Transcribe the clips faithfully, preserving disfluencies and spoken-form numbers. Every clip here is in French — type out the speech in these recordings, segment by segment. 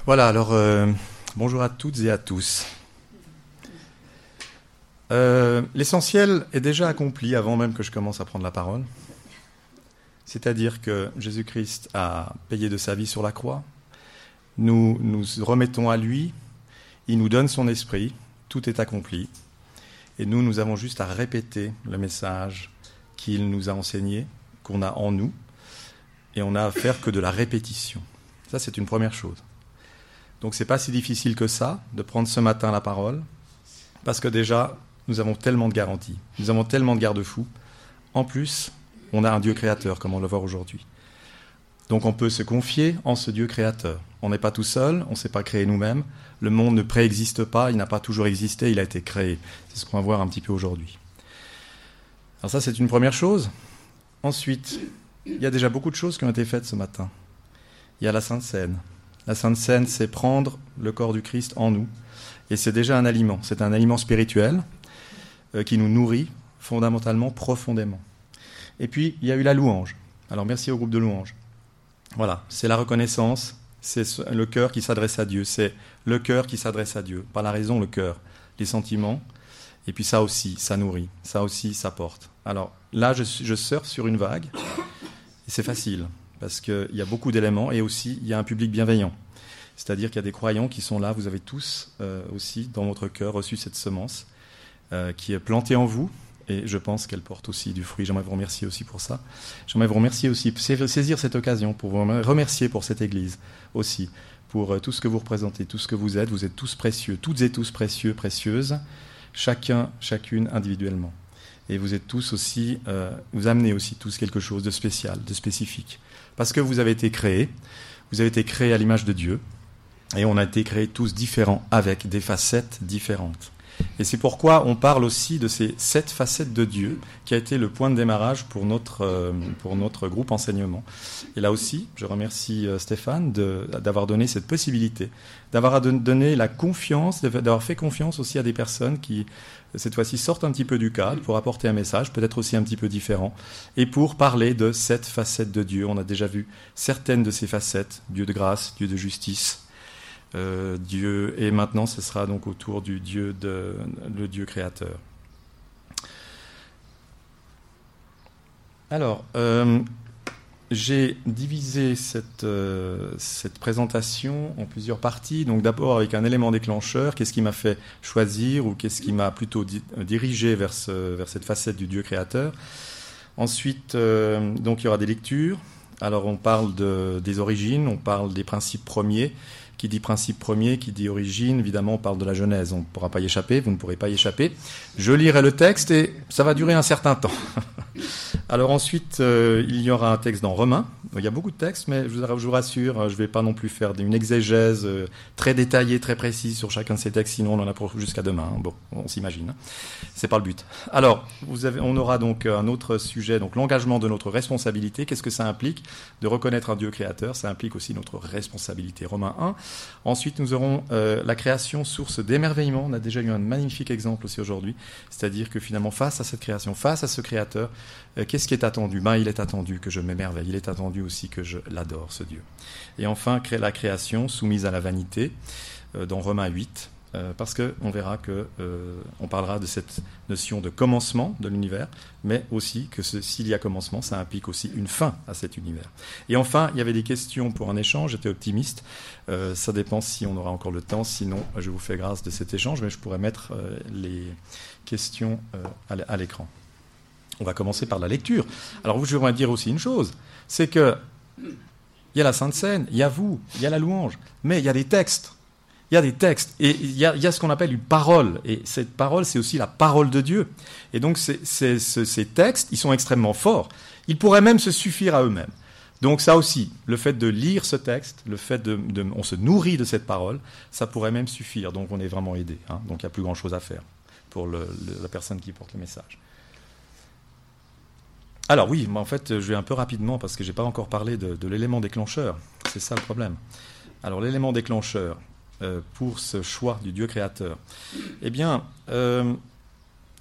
Voilà, alors euh, bonjour à toutes et à tous. Euh, l'essentiel est déjà accompli avant même que je commence à prendre la parole. C'est-à-dire que Jésus-Christ a payé de sa vie sur la croix. Nous nous remettons à lui. Il nous donne son esprit. Tout est accompli. Et nous, nous avons juste à répéter le message qu'il nous a enseigné, qu'on a en nous. Et on n'a à faire que de la répétition. Ça, c'est une première chose. Donc, ce n'est pas si difficile que ça de prendre ce matin la parole, parce que déjà, nous avons tellement de garanties, nous avons tellement de garde-fous. En plus, on a un Dieu créateur, comme on le voit aujourd'hui. Donc, on peut se confier en ce Dieu créateur. On n'est pas tout seul, on ne s'est pas créé nous-mêmes. Le monde ne préexiste pas, il n'a pas toujours existé, il a été créé. C'est ce qu'on va voir un petit peu aujourd'hui. Alors ça, c'est une première chose. Ensuite, il y a déjà beaucoup de choses qui ont été faites ce matin. Il y a la Sainte Seine. La Sainte Seine, c'est prendre le corps du Christ en nous. Et c'est déjà un aliment. C'est un aliment spirituel euh, qui nous nourrit fondamentalement, profondément. Et puis, il y a eu la louange. Alors, merci au groupe de louange. Voilà, c'est la reconnaissance, c'est le cœur qui s'adresse à Dieu. C'est le cœur qui s'adresse à Dieu. Pas la raison, le cœur. Les sentiments. Et puis ça aussi, ça nourrit. Ça aussi, ça porte. Alors, là, je, je surfe sur une vague. Et c'est facile. Parce qu'il y a beaucoup d'éléments et aussi il y a un public bienveillant. C'est-à-dire qu'il y a des croyants qui sont là, vous avez tous euh, aussi dans votre cœur reçu cette semence euh, qui est plantée en vous et je pense qu'elle porte aussi du fruit. J'aimerais vous remercier aussi pour ça. J'aimerais vous remercier aussi, saisir cette occasion pour vous remercier pour cette Église aussi, pour euh, tout ce que vous représentez, tout ce que vous êtes. Vous êtes tous précieux, toutes et tous précieux, précieuses, chacun, chacune individuellement. Et vous êtes tous aussi, euh, vous amenez aussi tous quelque chose de spécial, de spécifique. Parce que vous avez été créés, vous avez été créés à l'image de Dieu, et on a été créés tous différents, avec des facettes différentes. Et c'est pourquoi on parle aussi de ces sept facettes de Dieu, qui a été le point de démarrage pour notre, euh, pour notre groupe enseignement. Et là aussi, je remercie euh, Stéphane de, d'avoir donné cette possibilité, d'avoir donné la confiance, d'avoir fait confiance aussi à des personnes qui, cette fois-ci, sortent un petit peu du cadre pour apporter un message, peut-être aussi un petit peu différent, et pour parler de sept facettes de Dieu. On a déjà vu certaines de ces facettes, Dieu de grâce, Dieu de justice, Euh, Dieu, et maintenant ce sera donc autour du Dieu de, le Dieu créateur. Alors, euh, j'ai divisé cette, euh, cette présentation en plusieurs parties. Donc d'abord avec un élément déclencheur, qu'est-ce qui m'a fait choisir ou qu'est-ce qui m'a plutôt di- dirigé vers, ce, vers cette facette du Dieu créateur. Ensuite, euh, donc il y aura des lectures. Alors on parle de, des origines, on parle des principes premiers. Qui dit principe premier, qui dit origine, évidemment on parle de la Genèse, on ne pourra pas y échapper, vous ne pourrez pas y échapper. Je lirai le texte et ça va durer un certain temps. Alors ensuite, euh, il y aura un texte dans Romains. Il y a beaucoup de textes, mais je vous, je vous rassure, je ne vais pas non plus faire une exégèse euh, très détaillée, très précise sur chacun de ces textes, sinon on en a pour jusqu'à demain. Bon, on s'imagine. Hein. C'est pas le but. Alors, vous avez, on aura donc un autre sujet, donc l'engagement de notre responsabilité. Qu'est-ce que ça implique de reconnaître un Dieu créateur? Ça implique aussi notre responsabilité. Romains un. Ensuite, nous aurons euh, la création, source d'émerveillement. On a déjà eu un magnifique exemple aussi aujourd'hui. C'est-à-dire que finalement, face à cette création, face à ce créateur, euh, qu'est-ce qui est attendu? Ben, il est attendu que je m'émerveille. Il est attendu aussi que je l'adore, ce Dieu. Et enfin, la création soumise à la vanité, euh, dans Romains huit. Euh, parce qu'on verra qu'on euh, parlera de cette notion de commencement de l'univers, mais aussi que ce, s'il y a commencement, ça implique aussi une fin à cet univers. Et enfin, il y avait des questions pour un échange, j'étais optimiste, euh, ça dépend si on aura encore le temps, sinon je vous fais grâce de cet échange, mais je pourrais mettre euh, les questions euh, à l'écran. On va commencer par la lecture. Alors je voudrais dire aussi une chose, c'est que il y a la Sainte Seine, il y a vous, il y a la louange, mais il y a des textes. Il y a des textes, et il y a, il y a ce qu'on appelle une parole, et cette parole, c'est aussi la parole de Dieu. Et donc, c'est, c'est, c'est, ces textes, ils sont extrêmement forts. Ils pourraient même se suffire à eux-mêmes. Donc ça aussi, le fait de lire ce texte, le fait de, de on se nourrit de cette parole, ça pourrait même suffire. Donc on est vraiment aidé. Hein. Donc il n'y a plus grand-chose à faire pour le, le, la personne qui porte le message. Alors oui, mais en fait, je vais un peu rapidement, parce que je n'ai pas encore parlé de, de l'élément déclencheur. C'est ça le problème. Alors l'élément déclencheur, Euh, pour ce choix du Dieu créateur. Eh bien, euh,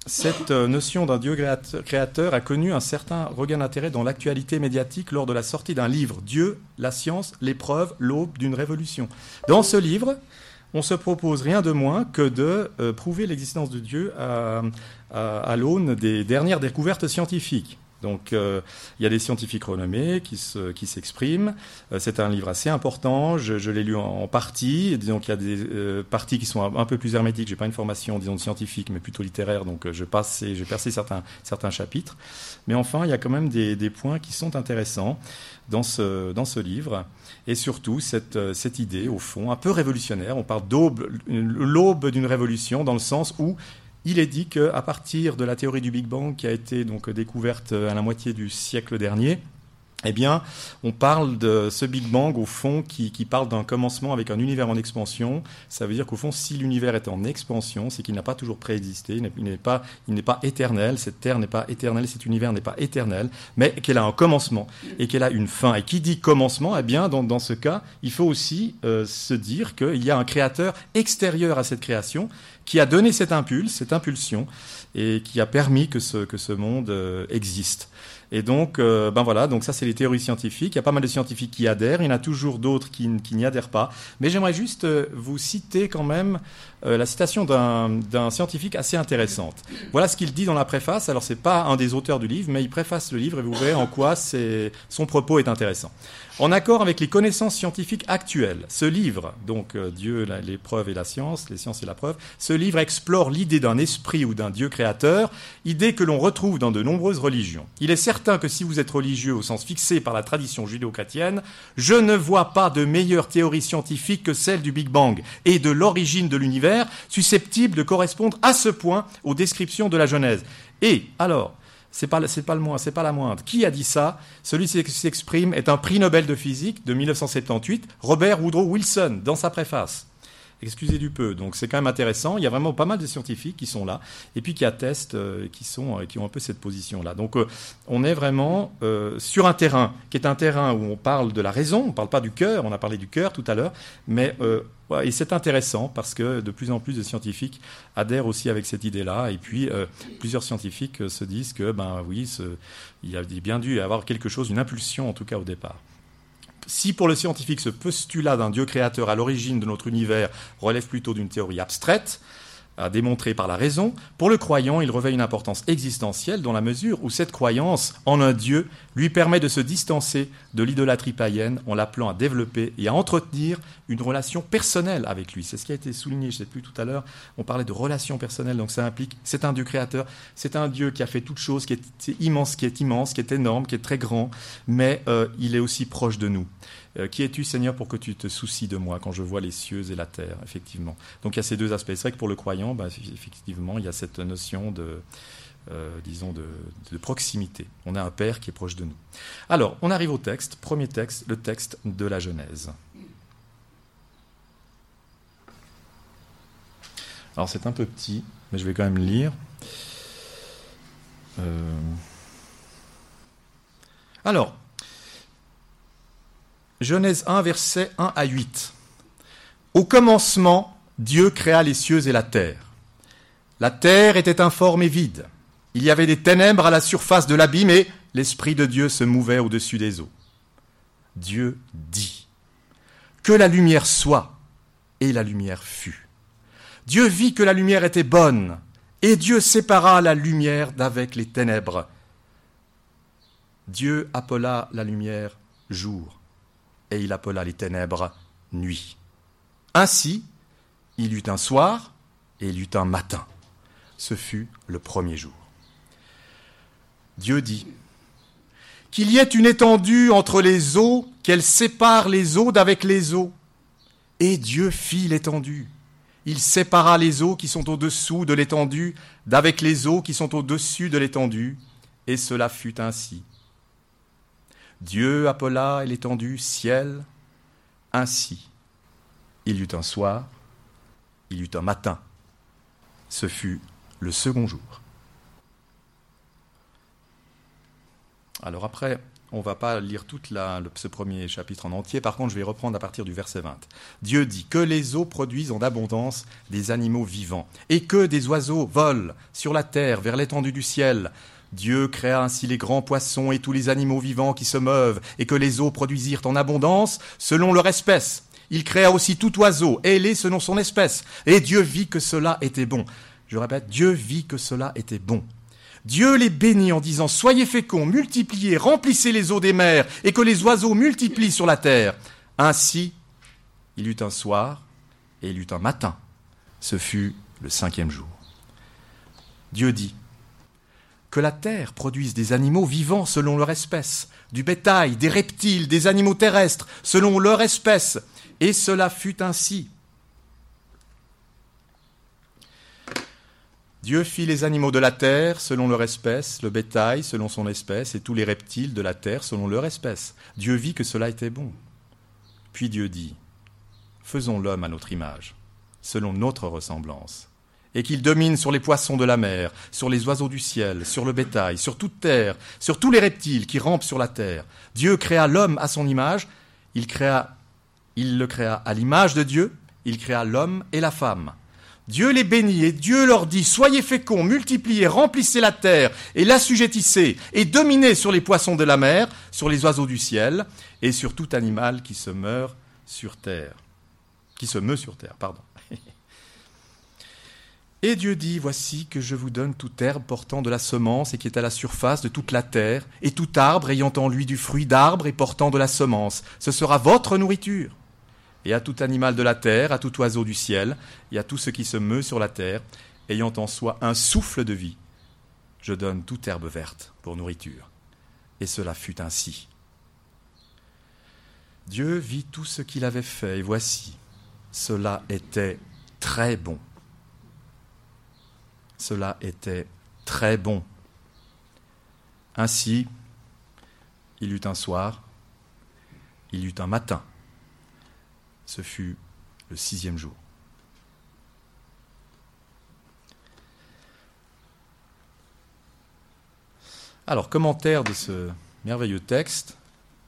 cette notion d'un Dieu créateur a connu un certain regain d'intérêt dans l'actualité médiatique lors de la sortie d'un livre, Dieu, la science, l'épreuve, l'aube d'une révolution. Dans ce livre, on se propose rien de moins que de euh, prouver l'existence de Dieu à, à, à l'aune des dernières découvertes scientifiques. Donc, euh, il y a des scientifiques renommés qui, se, qui s'expriment. Euh, c'est un livre assez important. Je, je l'ai lu en, en partie. Et disons qu'il y a des euh, parties qui sont un, un peu plus hermétiques. J'ai pas une formation, disons, scientifique, mais plutôt littéraire. Donc, euh, je passe, et j'ai percé certains, certains chapitres. Mais enfin, il y a quand même des, des points qui sont intéressants dans ce, dans ce livre. Et surtout, cette, cette idée, au fond, un peu révolutionnaire. On parle d'aube, l'aube d'une révolution, dans le sens où il est dit qu'à partir de la théorie du Big Bang, qui a été donc découverte à la moitié du siècle dernier, eh bien, on parle de ce Big Bang, au fond, qui, qui parle d'un commencement avec un univers en expansion. Ça veut dire qu'au fond, si l'univers est en expansion, c'est qu'il n'a pas toujours préexisté, il n'est pas, il n'est pas éternel, cette Terre n'est pas éternelle, cet univers n'est pas éternel, mais qu'elle a un commencement et qu'elle a une fin. Et qui dit commencement, eh bien, dans, dans ce cas, il faut aussi euh, se dire qu'il y a un créateur extérieur à cette création qui a donné cet impulse, cette impulsion, et qui a permis que ce, que ce monde euh, existe. Et donc, euh, ben voilà, donc ça c'est les théories scientifiques. Il y a pas mal de scientifiques qui adhèrent, il y en a toujours d'autres qui, qui n'y adhèrent pas. Mais j'aimerais juste euh, vous citer quand même euh, la citation d'un, d'un scientifique assez intéressante. Voilà ce qu'il dit dans la préface. Alors c'est pas un des auteurs du livre, mais il préface le livre et vous verrez en quoi c'est, son propos est intéressant. En accord avec les connaissances scientifiques actuelles, ce livre, donc euh, Dieu, la, les preuves et la science, les sciences et la preuve, ce livre explore l'idée d'un esprit ou d'un Dieu créateur, idée que l'on retrouve dans de nombreuses religions. Il est certain que si vous êtes religieux au sens fixé par la tradition judéo-chrétienne, je ne vois pas de meilleure théorie scientifique que celle du Big Bang et de l'origine de l'univers, susceptible de correspondre à ce point aux descriptions de la Genèse. Et alors, c'est pas, c'est pas le moins, c'est pas la moindre. Qui a dit ça? Celui qui s'exprime est un prix Nobel de physique de mille neuf cent soixante-dix-huit, Robert Woodrow Wilson, dans sa préface. Excusez du peu. Donc c'est quand même intéressant. Il y a vraiment pas mal de scientifiques qui sont là et puis qui attestent, euh, qui sont, euh, qui ont un peu cette position-là. Donc euh, on est vraiment euh, sur un terrain qui est un terrain où on parle de la raison. On ne parle pas du cœur. On a parlé du cœur tout à l'heure, mais euh, ouais, et c'est intéressant parce que de plus en plus de scientifiques adhèrent aussi avec cette idée-là. Et puis euh, plusieurs scientifiques euh, se disent que ben oui, ce, il y a bien dû y avoir quelque chose, une impulsion en tout cas au départ. Si pour le scientifique ce postulat d'un Dieu créateur à l'origine de notre univers relève plutôt d'une théorie abstraite, à démontrer par la raison, pour le croyant, il revêt une importance existentielle dans la mesure où cette croyance en un Dieu lui permet de se distancer de l'idolâtrie païenne en l'appelant à développer et à entretenir une relation personnelle avec lui. C'est ce qui a été souligné, je ne sais plus tout à l'heure, on parlait de relation personnelle, donc ça implique, c'est un Dieu créateur, c'est un Dieu qui a fait toute chose, qui est immense, qui est immense, qui est énorme, qui est très grand, mais euh, il est aussi proche de nous. Euh, qui es-tu, Seigneur, pour que tu te soucies de moi quand je vois les cieux et la terre, effectivement. Donc il y a ces deux aspects. C'est vrai que pour le croyant, bah, effectivement, il y a cette notion de, euh, disons, de, de proximité. On a un Père qui est proche de nous. Alors, on arrive au texte. Premier texte, le texte de la Genèse. Alors c'est un peu petit, mais je vais quand même lire. Euh... Alors, Genèse un, versets un à huit. Au commencement, Dieu créa les cieux et la terre. La terre était informe et vide. Il y avait des ténèbres à la surface de l'abîme et l'Esprit de Dieu se mouvait au-dessus des eaux. Dieu dit « Que la lumière soit » et la lumière fut. Dieu vit que la lumière était bonne et Dieu sépara la lumière d'avec les ténèbres. Dieu appela la lumière jour. Et il appela les ténèbres nuit. Ainsi, il y eut un soir et il y eut un matin. Ce fut le premier jour. Dieu dit « Qu'il y ait une étendue entre les eaux, qu'elle sépare les eaux d'avec les eaux. » Et Dieu fit l'étendue. Il sépara les eaux qui sont au-dessous de l'étendue d'avec les eaux qui sont au-dessus de l'étendue. Et cela fut ainsi. Dieu appela l'étendue ciel. Ainsi, il y eut un soir, il y eut un matin. Ce fut le second jour. Alors après On ne va pas lire tout la, le, ce premier chapitre en entier. Par contre, je vais reprendre à partir du verset vingt. Dieu dit que les eaux produisent en abondance des animaux vivants et que des oiseaux volent sur la terre vers l'étendue du ciel. Dieu créa ainsi les grands poissons et tous les animaux vivants qui se meuvent et que les eaux produisirent en abondance selon leur espèce. Il créa aussi tout oiseau, ailé selon son espèce. Et Dieu vit que cela était bon. Je répète, Dieu vit que cela était bon. Dieu les bénit en disant « Soyez féconds, multipliez, remplissez les eaux des mers, et que les oiseaux multiplient sur la terre. » Ainsi, il eut un soir, et il eut un matin. Ce fut le cinquième jour. Dieu dit que la terre produise des animaux vivants selon leur espèce, du bétail, des reptiles, des animaux terrestres, selon leur espèce. Et cela fut ainsi. Dieu fit les animaux de la terre selon leur espèce, le bétail selon son espèce, et tous les reptiles de la terre selon leur espèce. Dieu vit que cela était bon. Puis Dieu dit, faisons l'homme à notre image, selon notre ressemblance, et qu'il domine sur les poissons de la mer, sur les oiseaux du ciel, sur le bétail, sur toute terre, sur tous les reptiles qui rampent sur la terre. Dieu créa l'homme à son image, il créa, il le créa à l'image de Dieu, il créa l'homme et la femme. Dieu les bénit et Dieu leur dit « Soyez féconds, multipliez, remplissez la terre et l'assujettissez et dominez sur les poissons de la mer, sur les oiseaux du ciel et sur tout animal qui se meurt sur terre. » Qui se meut sur terre, pardon. Et Dieu dit « Voici que je vous donne toute herbe portant de la semence et qui est à la surface de toute la terre, et tout arbre ayant en lui du fruit d'arbre et portant de la semence. Ce sera votre nourriture. » Et à tout animal de la terre, à tout oiseau du ciel, et à tout ce qui se meut sur la terre, ayant en soi un souffle de vie, je donne toute herbe verte pour nourriture. Et cela fut ainsi. Dieu vit tout ce qu'il avait fait, et voici, cela était très bon. Cela était très bon. Ainsi, il eut un soir, il eut un matin. Ce fut le sixième jour. Alors, commentaire de ce merveilleux texte.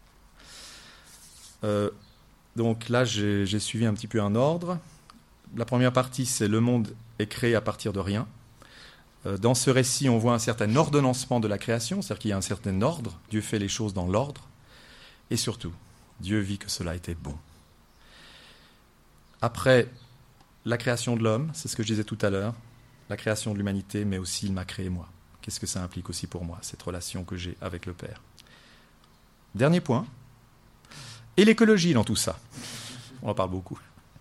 Euh, donc là, j'ai, j'ai suivi un petit peu un ordre. La première partie, c'est le monde est créé à partir de rien. Euh, dans ce récit, on voit un certain ordonnancement de la création, c'est-à-dire qu'il y a un certain ordre. Dieu fait les choses dans l'ordre. Et surtout, Dieu vit que cela était bon. Après la création de l'homme, c'est ce que je disais tout à l'heure, la création de l'humanité, mais aussi il m'a créé moi. Qu'est-ce que ça implique aussi pour moi, cette relation que j'ai avec le Père? Dernier point, et l'écologie dans tout ça. On en parle beaucoup.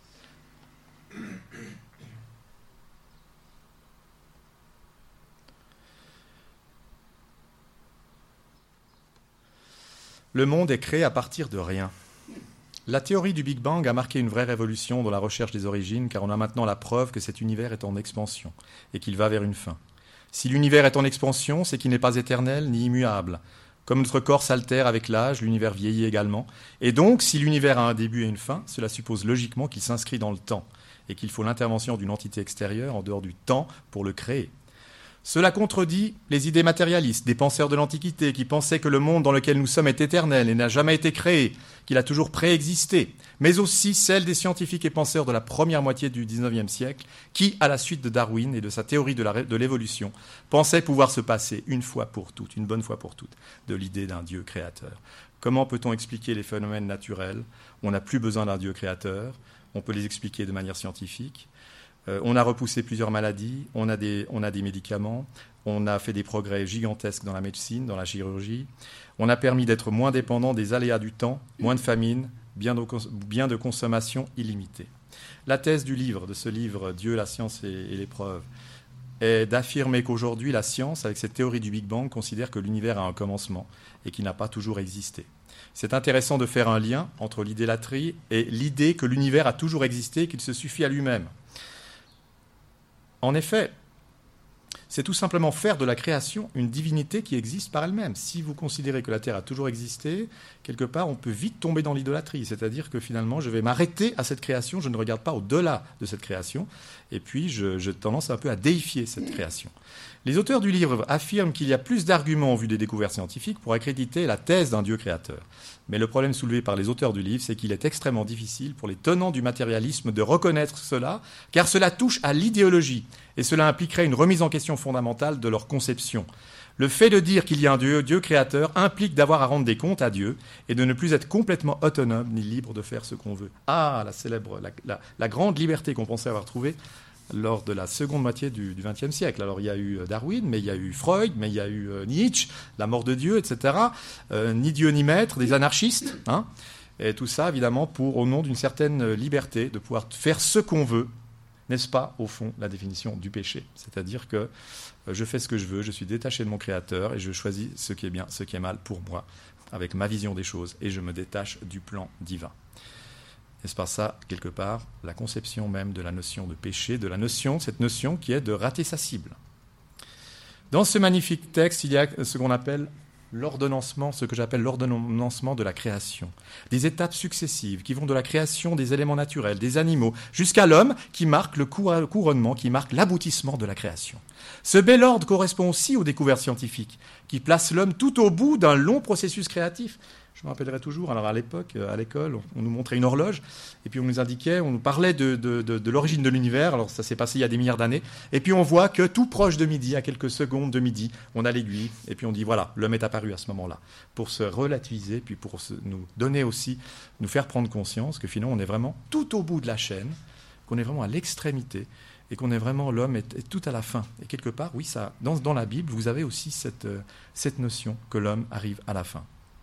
Le monde est créé à partir de rien. La théorie du Big Bang a marqué une vraie révolution dans la recherche des origines, car on a maintenant la preuve que cet univers est en expansion et qu'il va vers une fin. Si l'univers est en expansion, c'est qu'il n'est pas éternel ni immuable. Comme notre corps s'altère avec l'âge, l'univers vieillit également. Et donc, si l'univers a un début et une fin, cela suppose logiquement qu'il s'inscrit dans le temps et qu'il faut l'intervention d'une entité extérieure en dehors du temps pour le créer. Cela contredit les idées matérialistes des penseurs de l'Antiquité qui pensaient que le monde dans lequel nous sommes est éternel et n'a jamais été créé, qu'il a toujours préexisté, mais aussi celles des scientifiques et penseurs de la première moitié du dix-neuvième siècle qui, à la suite de Darwin et de sa théorie de, la, de l'évolution, pensaient pouvoir se passer une fois pour toutes, une bonne fois pour toutes, de l'idée d'un Dieu créateur. Comment peut-on expliquer les phénomènes naturels? On n'a plus besoin d'un Dieu créateur, on peut les expliquer de manière scientifique. Euh, on a repoussé plusieurs maladies, on a, des, on a des médicaments, on a fait des progrès gigantesques dans la médecine, dans la chirurgie. On a permis d'être moins dépendant des aléas du temps, moins de famine, bien de, bien de consommation illimitée. La thèse du livre, de ce livre « Dieu, la science et, et l'épreuve », est d'affirmer qu'aujourd'hui, la science, avec cette théorie du Big Bang, considère que l'univers a un commencement et qu'il n'a pas toujours existé. C'est intéressant de faire un lien entre l'idolâtrie et l'idée que l'univers a toujours existé et qu'il se suffit à lui-même. En effet, c'est tout simplement faire de la création une divinité qui existe par elle-même. Si vous considérez que la Terre a toujours existé, quelque part, on peut vite tomber dans l'idolâtrie. C'est-à-dire que finalement, je vais m'arrêter à cette création, je ne regarde pas au-delà de cette création, et puis je, je tendance un peu à déifier cette création. Les auteurs du livre affirment qu'il y a plus d'arguments en vue des découvertes scientifiques pour accréditer la thèse d'un Dieu créateur. Mais le problème soulevé par les auteurs du livre, c'est qu'il est extrêmement difficile pour les tenants du matérialisme de reconnaître cela, car cela touche à l'idéologie, et cela impliquerait une remise en question fondamentale de leur conception. Le fait de dire qu'il y a un Dieu, Dieu créateur, implique d'avoir à rendre des comptes à Dieu et de ne plus être complètement autonome ni libre de faire ce qu'on veut. Ah, la célèbre, la, la, la grande liberté qu'on pensait avoir trouvée lors de la seconde moitié du vingtième siècle. Alors il y a eu Darwin, mais il y a eu Freud, mais il y a eu euh, Nietzsche, la mort de Dieu, et cetera. Euh, ni Dieu ni maître, des anarchistes, hein, et tout ça évidemment pour, au nom d'une certaine liberté, de pouvoir faire ce qu'on veut, n'est-ce pas, au fond, la définition du péché. C'est-à-dire que euh, je fais ce que je veux, je suis détaché de mon Créateur, et je choisis ce qui est bien, ce qui est mal pour moi, avec ma vision des choses, et je me détache du plan divin. N'est-ce pas ça, quelque part, la conception même de la notion de péché, de la notion, cette notion qui est de rater sa cible. Dans ce magnifique texte, il y a ce qu'on appelle l'ordonnancement, ce que j'appelle l'ordonnancement de la création. Des étapes successives qui vont de la création des éléments naturels, des animaux, jusqu'à l'homme qui marque le couronnement, qui marque l'aboutissement de la création. Ce bel ordre correspond aussi aux découvertes scientifiques, qui placent l'homme tout au bout d'un long processus créatif. Je me rappellerai toujours, alors à l'époque, à l'école, on nous montrait une horloge, et puis on nous indiquait, on nous parlait de, de, de, de l'origine de l'univers, alors ça s'est passé il y a des milliards d'années, et puis on voit que tout proche de midi, à quelques secondes de midi, on a l'aiguille, et puis on dit voilà, l'homme est apparu à ce moment-là, pour se relativiser, puis pour se, nous donner aussi, nous faire prendre conscience que finalement on est vraiment tout au bout de la chaîne, qu'on est vraiment à l'extrémité, et qu'on est vraiment, l'homme est, est tout à la fin. Et quelque part, oui, ça, dans, dans la Bible, vous avez aussi cette, euh, cette notion que l'homme arrive à la fin.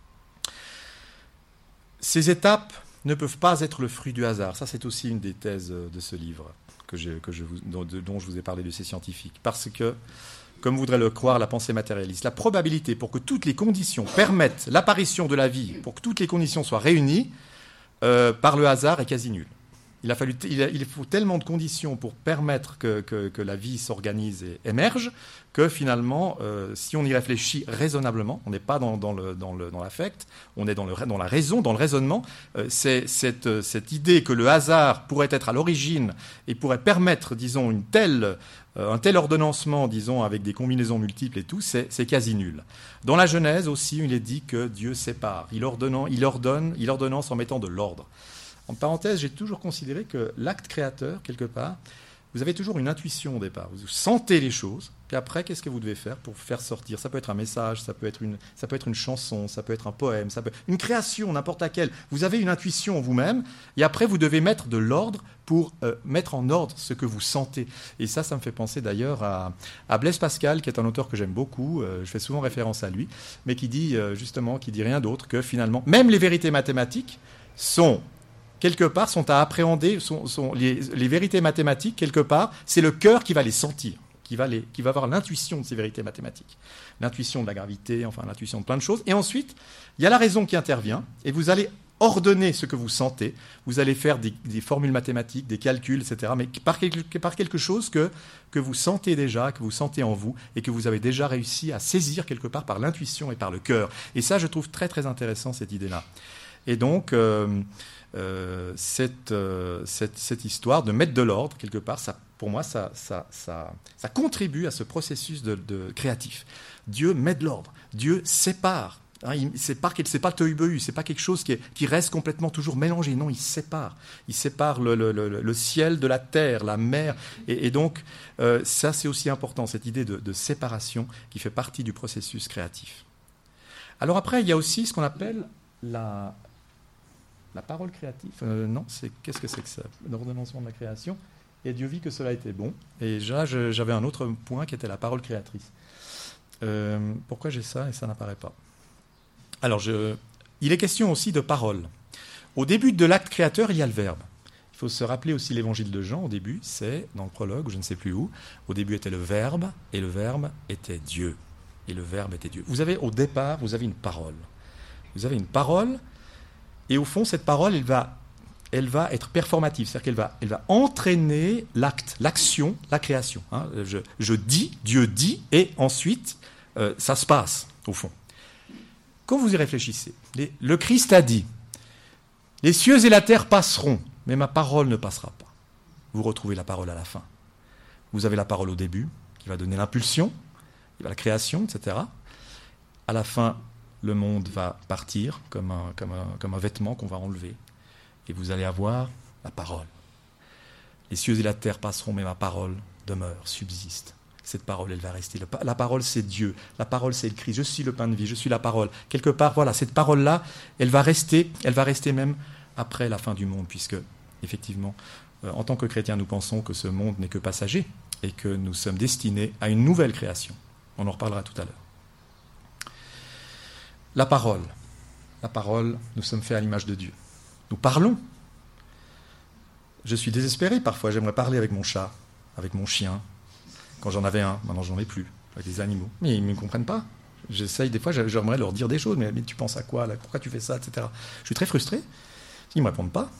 Ces étapes ne peuvent pas être le fruit du hasard. Ça, c'est aussi une des thèses de ce livre que je, que je vous, dont, de, dont je vous ai parlé de ces scientifiques. Parce que, comme voudrait le croire la pensée matérialiste, la probabilité pour que toutes les conditions permettent l'apparition de la vie, pour que toutes les conditions soient réunies, euh, par le hasard est quasi nulle. Il, a fallu, il, a, il faut tellement de conditions pour permettre que, que, que la vie s'organise et émerge que finalement, euh, si on y réfléchit raisonnablement, on n'est pas dans, dans, le, dans, le, dans l'affect, on est dans, le, dans la raison, dans le raisonnement, euh, c'est cette, cette idée que le hasard pourrait être à l'origine et pourrait permettre, disons, une telle, euh, un tel ordonnancement, disons, avec des combinaisons multiples et tout, c'est, c'est quasi nul. Dans la Genèse aussi, il est dit que Dieu sépare, il, ordonnant, il, ordonne, il ordonnance en mettant de l'ordre. En parenthèse, j'ai toujours considéré que l'acte créateur, quelque part, vous avez toujours une intuition au départ. Vous sentez les choses, puis après, qu'est-ce que vous devez faire pour faire sortir ? Ça peut être un message, ça peut être une, ça peut être une chanson, ça peut être un poème, ça peut une création, n'importe laquelle. Vous avez une intuition en vous-même, et après, vous devez mettre de l'ordre pour euh, mettre en ordre ce que vous sentez. Et ça, ça me fait penser d'ailleurs à, à Blaise Pascal, qui est un auteur que j'aime beaucoup, euh, je fais souvent référence à lui, mais qui dit euh, justement, qui dit rien d'autre que finalement, même les vérités mathématiques sont... quelque part, sont à appréhender, sont, sont les, les vérités mathématiques, quelque part, c'est le cœur qui va les sentir, qui va, les, qui va avoir l'intuition de ces vérités mathématiques. L'intuition de la gravité, enfin l'intuition de plein de choses. Et ensuite, il y a la raison qui intervient, et vous allez ordonner ce que vous sentez, vous allez faire des, des formules mathématiques, des calculs, et cetera, mais par quelque, par quelque chose que, que vous sentez déjà, que vous sentez en vous, et que vous avez déjà réussi à saisir quelque part par l'intuition et par le cœur. Et ça, je trouve très très intéressant, cette idée-là. Et donc... Euh, Euh, cette, euh, cette, cette histoire de mettre de l'ordre, quelque part, ça, pour moi, ça, ça, ça, ça contribue à ce processus de, de créatif. Dieu met de l'ordre. Dieu sépare. Hein, il, c'est pas, c'est pas le tohu-bohu, c'est pas quelque chose qui, est, qui reste complètement toujours mélangé. Non, il sépare. Il sépare le, le, le, le ciel de la terre, la mer. Et, et donc, euh, ça, c'est aussi important, cette idée de, de séparation qui fait partie du processus créatif. Alors après, il y a aussi ce qu'on appelle la... La parole créative, euh, non, c'est, qu'est-ce que c'est que ça ? L'ordonnancement de la création. Et Dieu vit que cela était bon. Et là, je, j'avais un autre point qui était la parole créatrice. Euh, pourquoi j'ai ça et ça n'apparaît pas ? Alors, je, il est question aussi de parole. Au début de l'acte créateur, il y a le verbe. Il faut se rappeler aussi l'évangile de Jean. Au début, c'est dans le prologue, ou je ne sais plus où. Au début était le verbe, et le verbe était Dieu. Et le verbe était Dieu. Vous avez, au départ, vous avez une parole. Vous avez une parole. Et au fond, cette parole, elle va elle va être performative, c'est-à-dire qu'elle va, elle va entraîner l'acte, l'action, la création. Hein. Je, je dis, Dieu dit, et ensuite, euh, ça se passe, au fond. Quand vous y réfléchissez, les, le Christ a dit, « Les cieux et la terre passeront, mais ma parole ne passera pas. » Vous retrouvez la parole à la fin. Vous avez la parole au début, qui va donner l'impulsion, la création, et cetera. À la fin, le monde va partir comme un, comme un, comme un vêtement qu'on va enlever. Et vous allez avoir la parole. Les cieux et la terre passeront, mais ma parole demeure, subsiste. Cette parole, elle va rester. La parole, c'est Dieu. La parole, c'est le Christ. Je suis le pain de vie, je suis la parole. Quelque part, voilà, cette parole-là, elle va rester, elle va rester même après la fin du monde, puisque, effectivement, euh, en tant que chrétiens, nous pensons que ce monde n'est que passager et que nous sommes destinés à une nouvelle création. On en reparlera tout à l'heure. La parole. La parole, nous sommes faits à l'image de Dieu. Nous parlons. Je suis désespéré parfois, j'aimerais parler avec mon chat, avec mon chien, quand j'en avais un, maintenant j'en ai plus, avec des animaux. Mais ils ne me comprennent pas. J'essaye, des fois, j'aimerais leur dire des choses, mais, mais tu penses à quoi là? Pourquoi tu fais ça, et cetera. Je suis très frustré. Ils ne me répondent pas.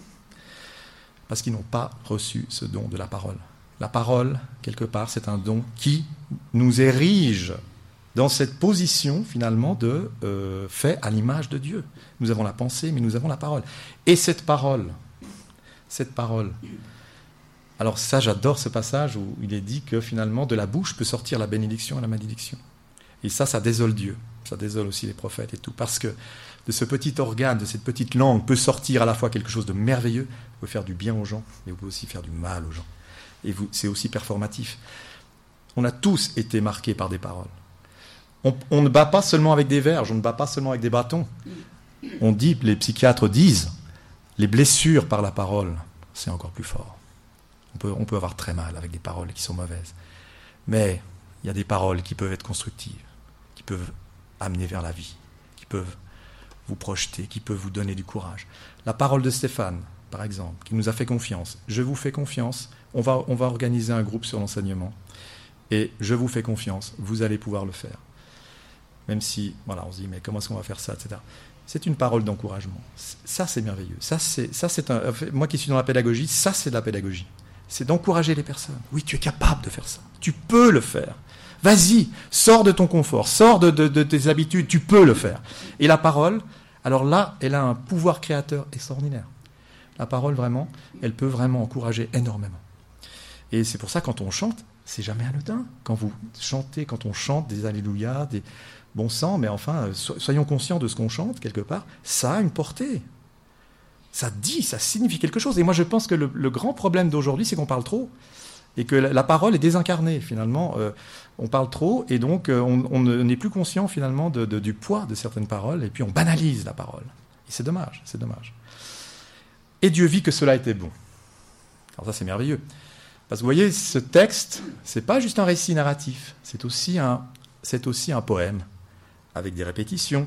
Parce qu'ils n'ont pas reçu ce don de la parole. La parole, quelque part, c'est un don qui nous érige dans cette position, finalement, de euh, fait à l'image de Dieu. Nous avons la pensée, mais nous avons la parole. Et cette parole, cette parole... Alors ça, j'adore ce passage où il est dit que, finalement, de la bouche peut sortir la bénédiction et la malédiction. Et ça, ça désole Dieu. Ça désole aussi les prophètes et tout. Parce que de ce petit organe, de cette petite langue, peut sortir à la fois quelque chose de merveilleux, vous pouvez faire du bien aux gens, mais vous pouvez aussi faire du mal aux gens. Et vous, c'est aussi performatif. On a tous été marqués par des paroles. On, on ne bat pas seulement avec des verges, on ne bat pas seulement avec des bâtons. On dit, les psychiatres disent, les blessures par la parole, c'est encore plus fort. On peut, on peut avoir très mal avec des paroles qui sont mauvaises. Mais il y a des paroles qui peuvent être constructives, qui peuvent amener vers la vie, qui peuvent vous projeter, qui peuvent vous donner du courage. La parole de Stéphane, par exemple, qui nous a fait confiance. Je vous fais confiance, on va, on va organiser un groupe sur l'enseignement. Et je vous fais confiance, vous allez pouvoir le faire. Même si, voilà, on se dit, mais comment est-ce qu'on va faire ça, et cetera. C'est une parole d'encouragement. Ça, c'est merveilleux. Ça, c'est, ça, c'est un, moi qui suis dans la pédagogie, ça, c'est de la pédagogie. C'est d'encourager les personnes. Oui, tu es capable de faire ça. Tu peux le faire. Vas-y, sors de ton confort, sors de, de, de tes habitudes, tu peux le faire. Et la parole, alors là, elle a un pouvoir créateur extraordinaire. La parole, vraiment, elle peut vraiment encourager énormément. Et c'est pour ça, quand on chante, c'est jamais anodin. Quand vous chantez, quand on chante des alléluia, des bon sang, mais enfin, soyons conscients de ce qu'on chante, quelque part, ça a une portée. Ça dit, ça signifie quelque chose. Et moi, je pense que le, le grand problème d'aujourd'hui, c'est qu'on parle trop. Et que la, la parole est désincarnée, finalement. Euh, on parle trop, et donc euh, on, on n'est plus conscient, finalement, de, de, du poids de certaines paroles, et puis on banalise la parole. Et c'est dommage, c'est dommage. Et Dieu vit que cela était bon. Alors ça, c'est merveilleux. Parce que vous voyez, ce texte, c'est pas juste un récit narratif, c'est aussi un, c'est aussi un poème, avec des répétitions,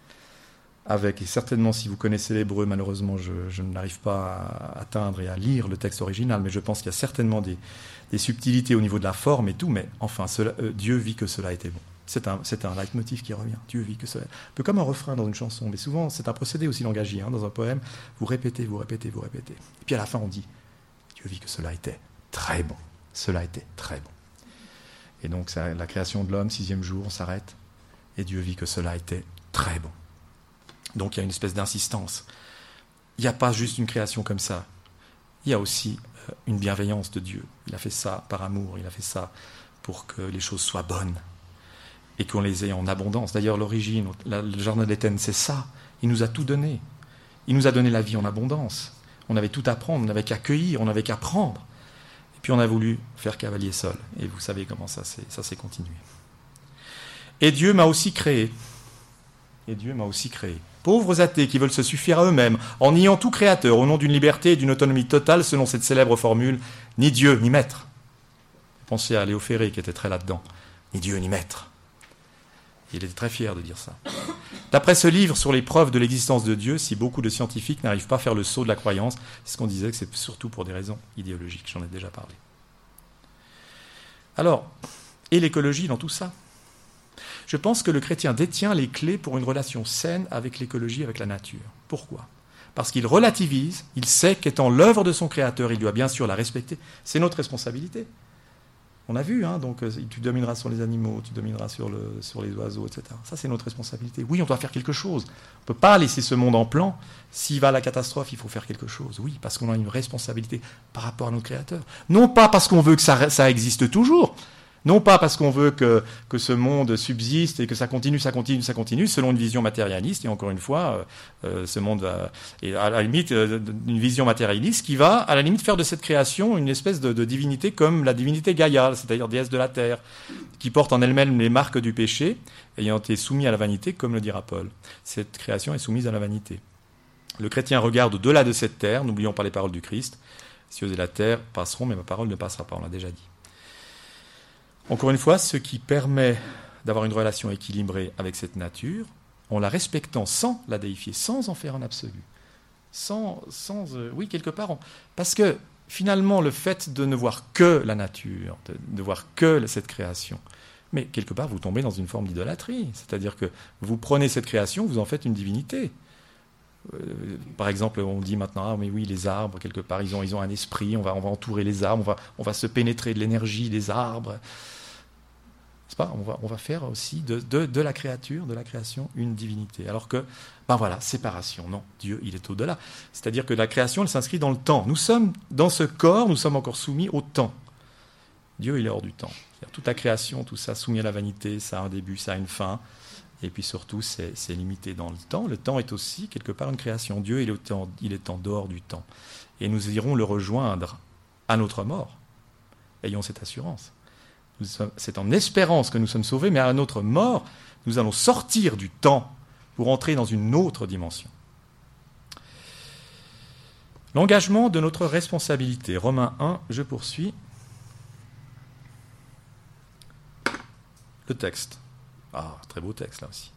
avec, et certainement, si vous connaissez l'hébreu, malheureusement, je, je n'arrive pas à atteindre et à lire le texte original, mais je pense qu'il y a certainement des, des subtilités au niveau de la forme et tout, mais enfin, cela, euh, Dieu vit que cela était bon. C'est un, c'est un leitmotiv qui revient. Dieu vit que cela... Un peu comme un refrain dans une chanson, mais souvent, c'est un procédé aussi langagier. Hein, dans un poème, vous répétez, vous répétez, vous répétez. Et puis à la fin, on dit, Dieu vit que cela était très bon. Cela était très bon. Et donc, c'est la création de l'homme, sixième jour, on s'arrête, et Dieu vit que cela était très bon. Donc il y a une espèce d'insistance. Il n'y a pas juste une création comme ça. Il y a aussi une bienveillance de Dieu. Il a fait ça par amour, il a fait ça pour que les choses soient bonnes et qu'on les ait en abondance. D'ailleurs, l'origine, le jardin d'Éden, c'est ça. Il nous a tout donné. Il nous a donné la vie en abondance. On avait tout à prendre, on n'avait qu'à cueillir, on n'avait qu'à prendre. Et puis on a voulu faire cavalier seul. Et vous savez comment ça s'est, ça s'est continué. Et Dieu m'a aussi créé. Et Dieu m'a aussi créé. Pauvres athées qui veulent se suffire à eux-mêmes, en niant tout créateur au nom d'une liberté et d'une autonomie totale selon cette célèbre formule, ni Dieu, ni maître. Pensez à Léo Ferré qui était très là-dedans. Ni Dieu, ni maître. Il était très fier de dire ça. D'après ce livre sur les preuves de l'existence de Dieu, si beaucoup de scientifiques n'arrivent pas à faire le saut de la croyance, c'est ce qu'on disait que c'est surtout pour des raisons idéologiques, j'en ai déjà parlé. Alors, et l'écologie dans tout ça ? Je pense que le chrétien détient les clés pour une relation saine avec l'écologie, avec la nature. Pourquoi ? parce qu'il relativise, il sait qu'étant l'œuvre de son Créateur, il doit bien sûr la respecter. C'est notre responsabilité. On a vu, hein, donc tu domineras sur les animaux, tu domineras sur, le, sur les oiseaux, et cetera. Ça, c'est notre responsabilité. Oui, on doit faire quelque chose. On ne peut pas laisser ce monde en plan. S'il va à la catastrophe, il faut faire quelque chose. Oui, parce qu'on a une responsabilité par rapport à notre Créateur. Non pas parce qu'on veut que ça, ça existe toujours. Non pas parce qu'on veut que, que ce monde subsiste et que ça continue, ça continue, ça continue, selon une vision matérialiste. Et encore une fois, euh, ce monde euh, est à la limite euh, d'une vision matérialiste qui va, à la limite, faire de cette création une espèce de, de divinité comme la divinité Gaïa, c'est-à-dire déesse de la terre, qui porte en elle-même les marques du péché, ayant été soumise à la vanité, comme le dira Paul. Cette création est soumise à la vanité. Le chrétien regarde au-delà de cette terre, n'oublions pas les paroles du Christ. Cieux et la terre passeront, mais ma parole ne passera pas, on l'a déjà dit. Encore une fois, ce qui permet d'avoir une relation équilibrée avec cette nature, en la respectant sans la déifier, sans en faire un absolu. Sans, sans euh, oui, quelque part. On, parce que finalement, le fait de ne voir que la nature, de ne voir que cette création, mais quelque part, vous tombez dans une forme d'idolâtrie. C'est-à-dire que vous prenez cette création, vous en faites une divinité. Euh, par exemple, on dit maintenant, ah, mais oui, les arbres, quelque part, ils ont, ils ont un esprit, on va, on va entourer les arbres, on va, on va se pénétrer de l'énergie des arbres. C'est pas, on va, on va faire aussi de, de, de la créature, de la création, une divinité. Alors que, ben voilà, séparation. Non, Dieu, il est au-delà. C'est-à-dire que la création, elle s'inscrit dans le temps. Nous sommes, dans ce corps, nous sommes encore soumis au temps. Dieu, il est hors du temps. C'est-à-dire, toute la création, tout ça, soumis à la vanité, ça a un début, ça a une fin. Et puis surtout, c'est, c'est limité dans le temps. Le temps est aussi, quelque part, une création. Dieu, il est, en, il est en dehors du temps. Et nous irons le rejoindre à notre mort. Ayons cette assurance. C'est en espérance que nous sommes sauvés, mais à notre mort, nous allons sortir du temps pour entrer dans une autre dimension. L'engagement de notre responsabilité. Romains un, je poursuis. Le texte. Ah, très beau texte là aussi.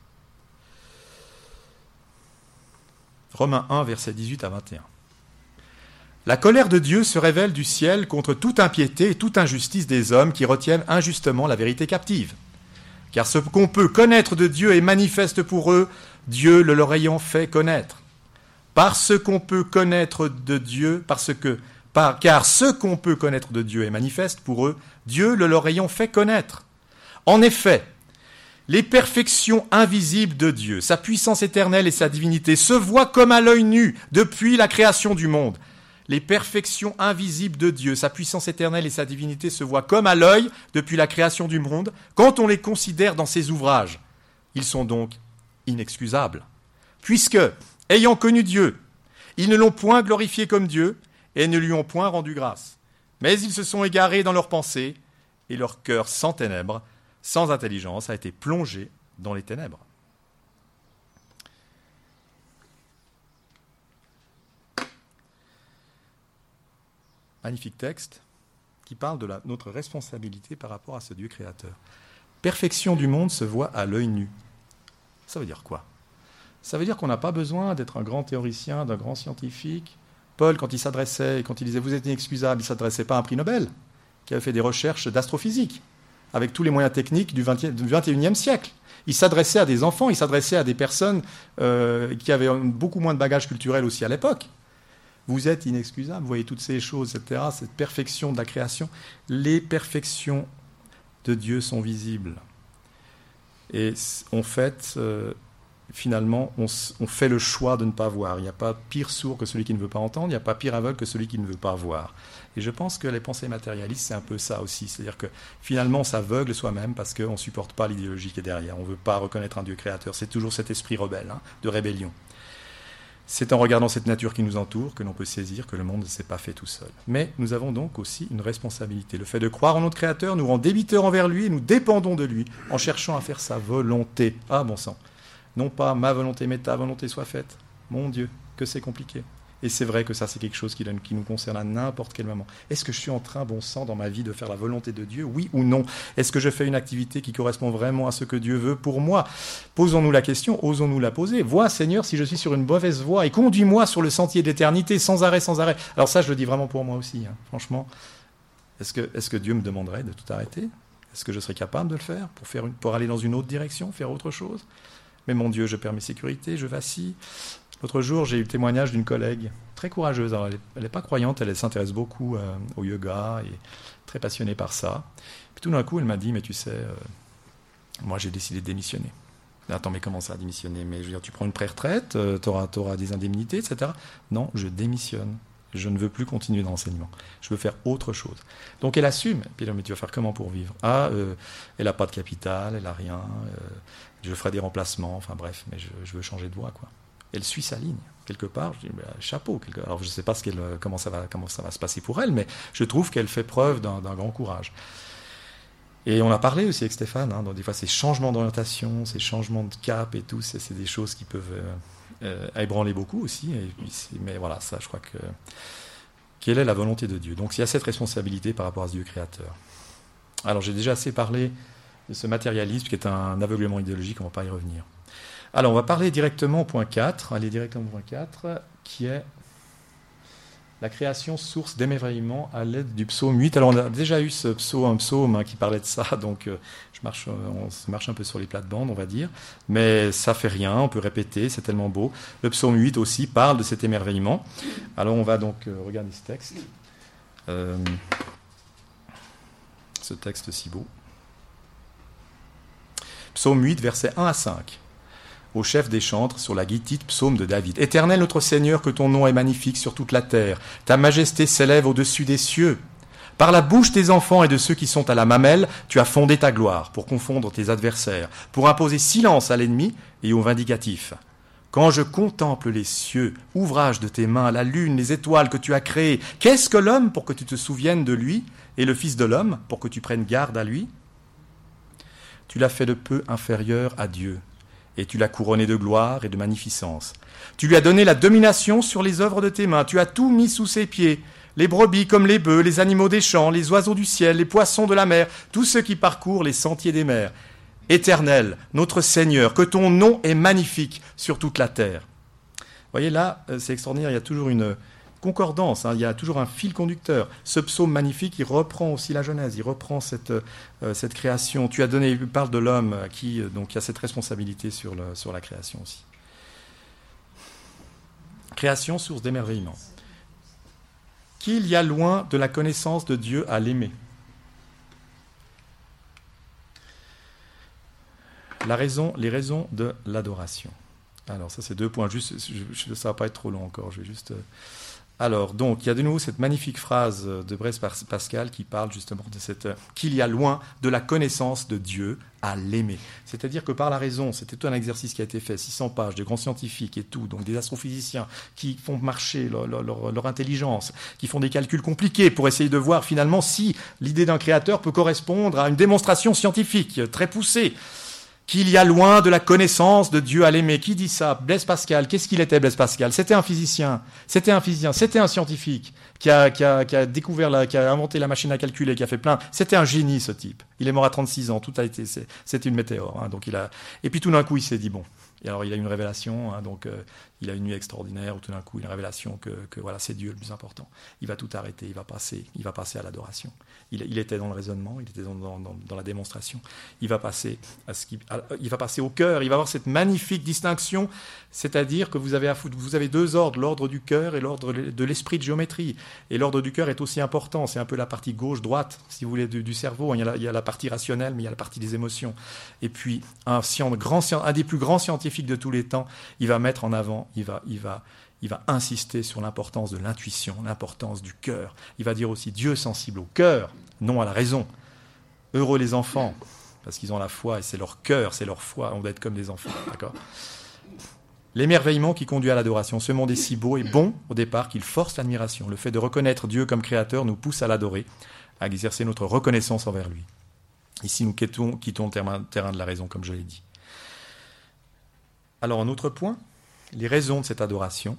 Romains un, versets dix-huit à vingt et un. La colère de Dieu se révèle du ciel contre toute impiété et toute injustice des hommes qui retiennent injustement la vérité captive. Car ce qu'on peut connaître de Dieu est manifeste pour eux, Dieu le leur ayant fait connaître. Parce qu'on peut connaître de Dieu, parce que, par, car ce qu'on peut connaître de Dieu est manifeste pour eux, Dieu le leur ayant fait connaître. En effet, les perfections invisibles de Dieu, sa puissance éternelle et sa divinité, se voient comme à l'œil nu depuis la création du monde. Les perfections invisibles de Dieu, sa puissance éternelle et sa divinité se voient comme à l'œil depuis la création du monde, quand on les considère dans ses ouvrages. Ils sont donc inexcusables. Puisque, ayant connu Dieu, ils ne l'ont point glorifié comme Dieu et ne lui ont point rendu grâce. Mais ils se sont égarés dans leurs pensées et leur cœur sans ténèbres, sans intelligence, a été plongé dans les ténèbres. Magnifique texte qui parle de la, notre responsabilité par rapport à ce Dieu créateur. Perfection du monde se voit à l'œil nu. Ça veut dire quoi? Ça veut dire qu'on n'a pas besoin d'être un grand théoricien, d'un grand scientifique. Paul, quand il s'adressait, quand il disait « vous êtes inexcusable », il ne s'adressait pas à un prix Nobel qui avait fait des recherches d'astrophysique avec tous les moyens techniques du vingt et unième siècle. Il s'adressait à des enfants, il s'adressait à des personnes euh, qui avaient beaucoup moins de bagages culturels aussi à l'époque. Vous êtes inexcusable, vous voyez toutes ces choses, et cetera, cette perfection de la création. Les perfections de Dieu sont visibles. Et en fait, euh, finalement, on, on fait le choix de ne pas voir. Il n'y a pas pire sourd que celui qui ne veut pas entendre, il n'y a pas pire aveugle que celui qui ne veut pas voir. Et je pense que les pensées matérialistes, c'est un peu ça aussi. C'est-à-dire que finalement, on s'aveugle soi-même parce qu'on ne supporte pas l'idéologie qui est derrière. On ne veut pas reconnaître un Dieu créateur. C'est toujours cet esprit rebelle, hein, de rébellion. C'est en regardant cette nature qui nous entoure que l'on peut saisir que le monde ne s'est pas fait tout seul. Mais nous avons donc aussi une responsabilité. Le fait de croire en notre Créateur nous rend débiteurs envers lui et nous dépendons de lui en cherchant à faire sa volonté. Ah, bon sang. Non pas ma volonté, mais ta volonté soit faite. Mon Dieu, que c'est compliqué. Et c'est vrai que ça, c'est quelque chose qui, qui nous concerne à n'importe quel moment. Est-ce que je suis en train, bon sang, dans ma vie, de faire la volonté de Dieu, oui ou non? Est-ce que je fais une activité qui correspond vraiment à ce que Dieu veut pour moi? Posons-nous la question, osons-nous la poser. Vois, Seigneur, si je suis sur une mauvaise voie et conduis-moi sur le sentier d'éternité, sans arrêt, sans arrêt. Alors ça, je le dis vraiment pour moi aussi, hein. Franchement. Est-ce que, est-ce que Dieu me demanderait de tout arrêter? Est-ce que je serais capable de le faire pour, faire une, pour aller dans une autre direction, faire autre chose? Mais mon Dieu, je perds mes sécurités, je vacille. L'autre jour, j'ai eu le témoignage d'une collègue très courageuse. Alors, elle n'est pas croyante, elle, elle s'intéresse beaucoup euh, au yoga et très passionnée par ça. Puis tout d'un coup, elle m'a dit, mais tu sais, euh, moi j'ai décidé de démissionner. Attends, mais comment ça, démissionner? Mais je veux dire, tu prends une pré-retraite, euh, tu auras, tu auras des indemnités, et cetera. Non, je démissionne. Je ne veux plus continuer dans l'enseignement. Je veux faire autre chose. Donc elle assume. Puis là, mais tu vas faire comment pour vivre? Ah, euh, elle n'a pas de capital, elle n'a rien. Euh, je ferai des remplacements. Enfin bref, mais je, je veux changer de voie, quoi. Elle suit sa ligne. Quelque part, je dis, bah, chapeau. Quelque... Alors je ne sais pas ce qu'elle, comment, ça va, comment ça va se passer pour elle, mais je trouve qu'elle fait preuve d'un, d'un grand courage. Et on a parlé aussi avec Stéphane, hein, donc des fois ces changements d'orientation, ces changements de cap et tout, c'est, c'est des choses qui peuvent euh, euh, ébranler beaucoup aussi. Et puis mais voilà, ça, je crois que quelle est la volonté de Dieu? Donc il y a cette responsabilité par rapport à ce Dieu créateur. Alors j'ai déjà assez parlé de ce matérialisme qui est un aveuglement idéologique, on ne va pas y revenir. Alors on va parler directement au point quatre, aller directement au point quatre, qui est la création source d'émerveillement à l'aide du psaume huit. Alors on a déjà eu ce psaume, un psaume hein, qui parlait de ça, donc euh, je marche, on se marche un peu sur les plates-bandes, on va dire, mais ça fait rien, on peut répéter, c'est tellement beau. Le psaume huit aussi parle de cet émerveillement. Alors on va donc euh, regarder ce texte, euh, ce texte si beau. Psaume huit, versets un à cinq. Au chef des chantres, sur la guitite, psaume de David. Éternel notre Seigneur, que ton nom est magnifique sur toute la terre. Ta majesté s'élève au-dessus des cieux. Par la bouche des enfants et de ceux qui sont à la mamelle, tu as fondé ta gloire pour confondre tes adversaires, pour imposer silence à l'ennemi et au vindicatif. Quand je contemple les cieux, ouvrage de tes mains, la lune, les étoiles que tu as créées, qu'est-ce que l'homme pour que tu te souviennes de lui, et le fils de l'homme pour que tu prennes garde à lui? Tu l'as fait de peu inférieur à Dieu. Et tu l'as couronné de gloire et de magnificence. Tu lui as donné la domination sur les œuvres de tes mains. Tu as tout mis sous ses pieds. Les brebis comme les bœufs, les animaux des champs, les oiseaux du ciel, les poissons de la mer, tous ceux qui parcourent les sentiers des mers. Éternel, notre Seigneur, que ton nom est magnifique sur toute la terre. Vous voyez là, c'est extraordinaire, il y a toujours une concordance, hein, il y a toujours un fil conducteur. Ce psaume magnifique, il reprend aussi la Genèse, il reprend cette, euh, cette création. Tu as donné, il parle de l'homme qui donc, a cette responsabilité sur, le, sur la création aussi. Création, source d'émerveillement. Qu'il y a loin de la connaissance de Dieu à l'aimer. La raison, les raisons de l'adoration. Alors ça c'est deux points, juste, je, je, ça ne va pas être trop long encore, je vais juste... Euh, Alors, donc, il y a de nouveau cette magnifique phrase de Blaise Pascal qui parle justement de cette qu'il y a loin de la connaissance de Dieu à l'aimer. C'est-à-dire que par la raison, c'était tout un exercice qui a été fait, six cents pages, de grands scientifiques et tout, donc des astrophysiciens qui font marcher leur, leur, leur intelligence, qui font des calculs compliqués pour essayer de voir finalement si l'idée d'un créateur peut correspondre à une démonstration scientifique très poussée. Qu'il y a loin de la connaissance de Dieu à l'aimer. Qui dit ça? Blaise Pascal. Qu'est-ce qu'il était, Blaise Pascal? C'était un physicien. C'était un physicien. C'était un scientifique qui a, qui a, qui a découvert, la, qui a inventé la machine à calculer, qui a fait plein. C'était un génie, ce type. Il est mort à trente-six ans. Tout a été, c'est, c'était une météore. Hein, donc il a. Et puis tout d'un coup, il s'est dit bon. Et alors il a une révélation. Hein, donc euh, il a une nuit extraordinaire où tout d'un coup, une révélation que, que voilà, c'est Dieu le plus important. Il va tout arrêter. Il va passer. Il va passer à l'adoration. Il, il était dans le raisonnement. Il était dans, dans, dans, dans la démonstration. Il va passer à ce qui. À, il va passer au cœur, il va avoir cette magnifique distinction, c'est-à-dire que vous avez, vous avez deux ordres, l'ordre du cœur et l'ordre de l'esprit de géométrie. Et l'ordre du cœur est aussi important, c'est un peu la partie gauche-droite, si vous voulez, du, du cerveau. Il y, a la, il y a la partie rationnelle, mais il y a la partie des émotions. Et puis, un, grand, un des plus grands scientifiques de tous les temps, il va mettre en avant, il va, il va, il va insister sur l'importance de l'intuition, l'importance du cœur. Il va dire aussi Dieu sensible au cœur, non à la raison. Heureux les enfants, parce qu'ils ont la foi, et c'est leur cœur, c'est leur foi, on doit être comme des enfants, d'accord ? L'émerveillement qui conduit à l'adoration. Ce monde est si beau et bon au départ qu'il force l'admiration. Le fait de reconnaître Dieu comme créateur nous pousse à l'adorer, à exercer notre reconnaissance envers lui. Ici, nous quittons, quittons le terrain, terrain de la raison, comme je l'ai dit. Alors, un autre point, les raisons de cette adoration.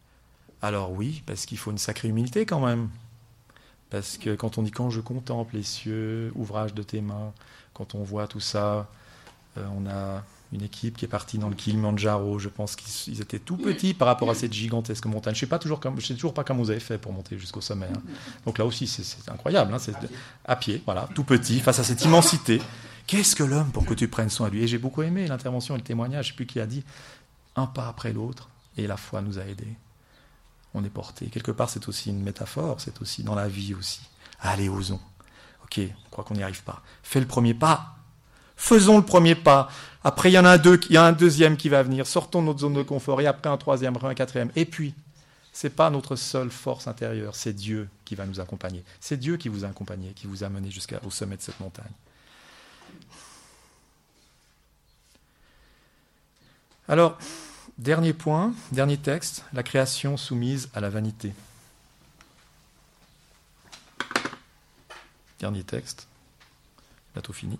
Alors oui, parce qu'il faut une sacrée humilité quand même. Parce que quand on dit « quand je contemple les cieux, ouvrage de tes mains », quand on voit tout ça, euh, on a une équipe qui est partie dans le Kilimandjaro. Je pense qu'ils étaient tout petits par rapport à cette gigantesque montagne. Je ne sais pas toujours, comme, je sais toujours pas comment vous avez fait pour monter jusqu'au sommet. Hein. Donc là aussi, c'est, c'est incroyable. Hein, c'est à pied, voilà, tout petit, face à cette immensité. Qu'est-ce que l'homme pour que tu prennes soin de lui? Et j'ai beaucoup aimé l'intervention et le témoignage. Je ne sais plus qui a dit un pas après l'autre, et la foi nous a aidés. On est porté. Quelque part, c'est aussi une métaphore, c'est aussi dans la vie aussi. Allez, osons. Ok, on croit qu'on n'y arrive pas. Fais le premier pas. Faisons le premier pas. Après, il y en a un, deux, il y a un deuxième qui va venir. Sortons de notre zone de confort. Et après, un troisième, après un quatrième. Et puis, ce n'est pas notre seule force intérieure. C'est Dieu qui va nous accompagner. C'est Dieu qui vous a accompagné, qui vous a mené jusqu'au sommet de cette montagne. Alors, dernier point, dernier texte, la création soumise à la vanité. Dernier texte, bientôt fini.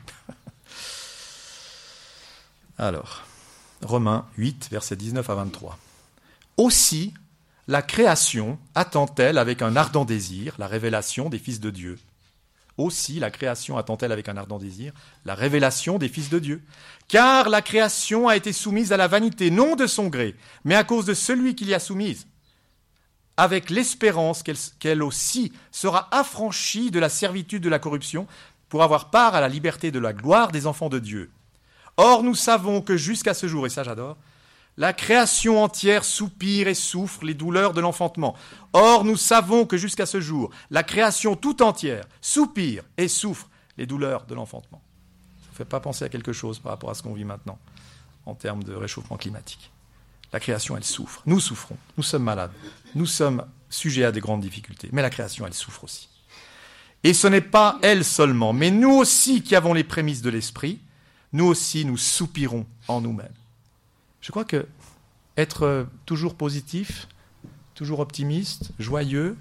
Alors, Romains huit, versets dix-neuf à vingt-trois. Aussi, la création attend-elle avec un ardent désir la révélation des fils de Dieu. Aussi, la création attend-elle avec un ardent désir la révélation des fils de Dieu. Car la création a été soumise à la vanité, non de son gré, mais à cause de celui qui l'y a soumise, avec l'espérance qu'elle, qu'elle aussi sera affranchie de la servitude de la corruption, pour avoir part à la liberté de la gloire des enfants de Dieu. Or, nous savons que jusqu'à ce jour, et ça j'adore, la création entière soupire et souffre les douleurs de l'enfantement. Or, nous savons que jusqu'à ce jour, la création tout entière soupire et souffre les douleurs de l'enfantement. Ça ne fait pas penser à quelque chose par rapport à ce qu'on vit maintenant, en termes de réchauffement climatique. La création, elle souffre. Nous souffrons. Nous sommes malades. Nous sommes sujets à des grandes difficultés. Mais la création, elle souffre aussi. Et ce n'est pas elle seulement, mais nous aussi qui avons les prémices de l'esprit, nous aussi, nous soupirons en nous-mêmes. Je crois que être toujours positif, toujours optimiste, joyeux,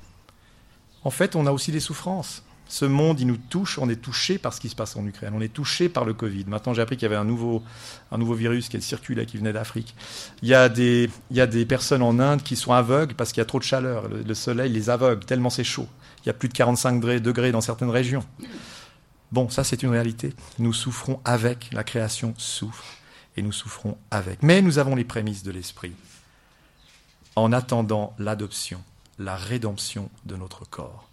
en fait, on a aussi des souffrances. Ce monde, il nous touche, on est touché par ce qui se passe en Ukraine, on est touché par le Covid. Maintenant, j'ai appris qu'il y avait un nouveau, un nouveau virus qui circulait, qui venait d'Afrique. Il y a des, il y a des personnes en Inde qui sont aveugles parce qu'il y a trop de chaleur. Le, le soleil les aveugle, tellement c'est chaud. Il y a plus de quarante-cinq degrés dans certaines régions. Bon, ça, c'est une réalité. Nous souffrons avec, la création souffre. Et nous souffrons avec. Mais nous avons les prémices de l'esprit. En attendant l'adoption, la rédemption de notre corps.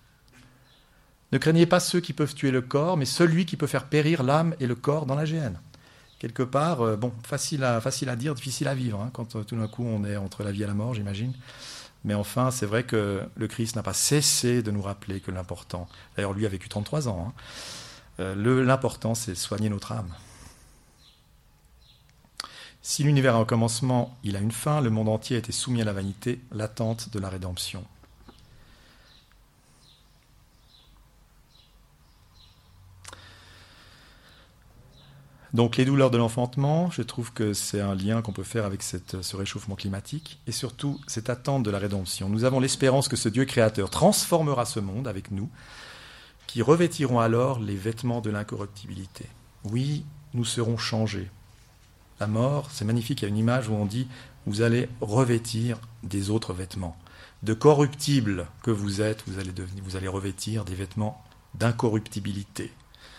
Ne craignez pas ceux qui peuvent tuer le corps, mais celui qui peut faire périr l'âme et le corps dans la géhenne. Quelque part, euh, bon, facile à, facile à dire, difficile à vivre, hein, quand euh, tout d'un coup on est entre la vie et la mort, j'imagine. Mais enfin, c'est vrai que le Christ n'a pas cessé de nous rappeler que l'important, d'ailleurs lui a vécu trente-trois ans, hein, euh, le, l'important c'est soigner notre âme. Si l'univers a un commencement, il a une fin, le monde entier a été soumis à la vanité, l'attente de la rédemption. Donc les douleurs de l'enfantement, je trouve que c'est un lien qu'on peut faire avec cette, ce réchauffement climatique, et surtout cette attente de la rédemption. Nous avons l'espérance que ce Dieu créateur transformera ce monde avec nous, qui revêtiront alors les vêtements de l'incorruptibilité. Oui, nous serons changés. La mort, c'est magnifique, il y a une image où on dit « vous allez revêtir des autres vêtements ». De corruptibles que vous êtes, vous allez, devenir, vous allez revêtir des vêtements d'incorruptibilité.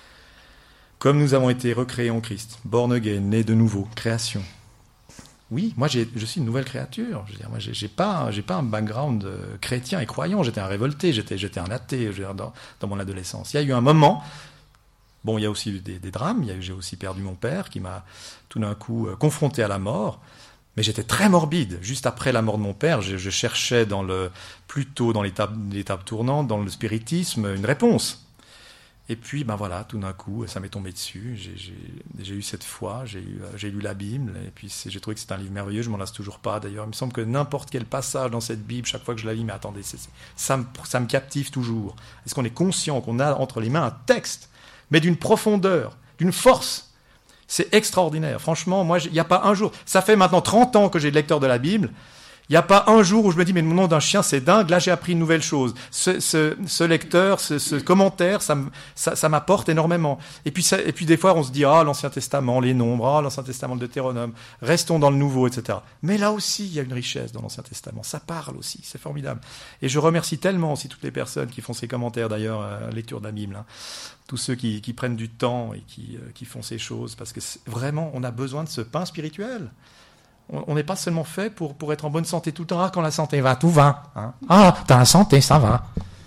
Comme nous avons été recréés en Christ, born again, nés de nouveau, création. Oui, moi j'ai, je suis une nouvelle créature. Je veux dire, moi j'ai, j'ai pas, j'ai pas un background euh, chrétien et croyant. J'étais un révolté, j'étais, j'étais un athée je veux dire, dans, dans mon adolescence. Il y a eu un moment. Bon, il y a aussi eu des, des drames. Il y a eu, j'ai aussi perdu mon père qui m'a tout d'un coup euh, confronté à la mort. Mais j'étais très morbide. Juste après la mort de mon père, je, je cherchais dans le, plutôt dans l'étape, l'étape tournante, dans le spiritisme, une réponse. Et puis, ben voilà, tout d'un coup, ça m'est tombé dessus. J'ai, j'ai, j'ai eu cette foi, j'ai, eu, j'ai lu la Bible, et puis c'est, j'ai trouvé que c'était un livre merveilleux. Je m'en lasse toujours pas. D'ailleurs, il me semble que n'importe quel passage dans cette Bible, chaque fois que je la lis, mais attendez, c'est, c'est, ça, me, ça me captive toujours. Est-ce qu'on est conscient qu'on a entre les mains un texte, mais d'une profondeur, d'une force? C'est extraordinaire. Franchement, moi, il n'y a pas un jour. Ça fait maintenant trente ans que j'ai le lecteur de la Bible. Il n'y a pas un jour où je me dis, mais le nom d'un chien, c'est dingue. Là, j'ai appris une nouvelle chose. Ce, ce, ce lecteur, ce, ce commentaire, ça, ça, ça m'apporte énormément. Et puis, ça, et puis, des fois, on se dit, ah, l'Ancien Testament, les nombres, ah, l'Ancien Testament, le Deutéronome, restons dans le Nouveau, et cetera. Mais là aussi, il y a une richesse dans l'Ancien Testament. Ça parle aussi. C'est formidable. Et je remercie tellement aussi toutes les personnes qui font ces commentaires, d'ailleurs, à la lecture de la Bible. Hein. Tous ceux qui, qui prennent du temps et qui, euh, qui font ces choses. Parce que vraiment, on a besoin de ce pain spirituel. On n'est pas seulement fait pour, pour être en bonne santé tout le temps. Ah, quand la santé va, tout va. Hein. Ah, t'as la santé, ça va.